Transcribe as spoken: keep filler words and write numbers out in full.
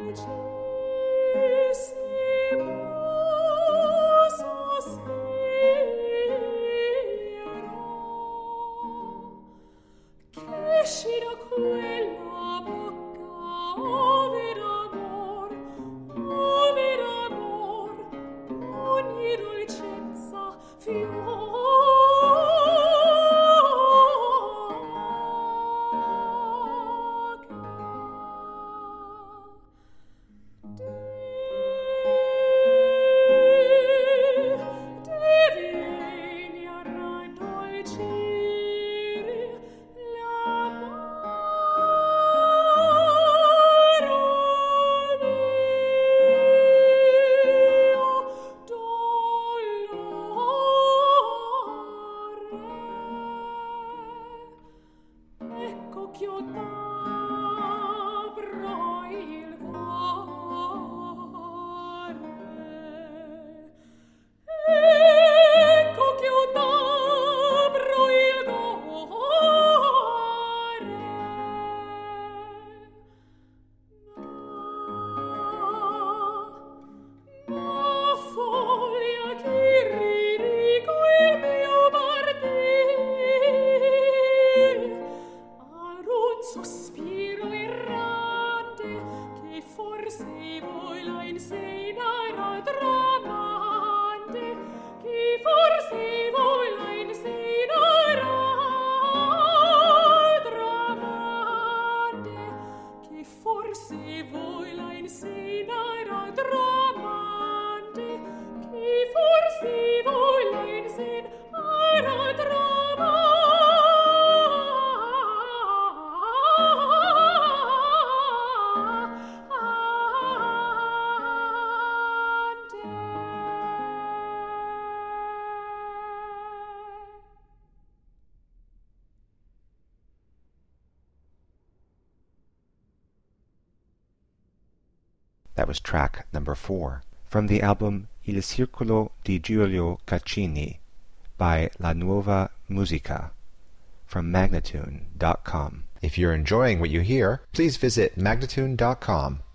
That was track number four from the album Il Circolo di Giulio Caccini by La Nuova Musica from Magnatune dot com. If you're enjoying what you hear, please visit Magnatune dot com.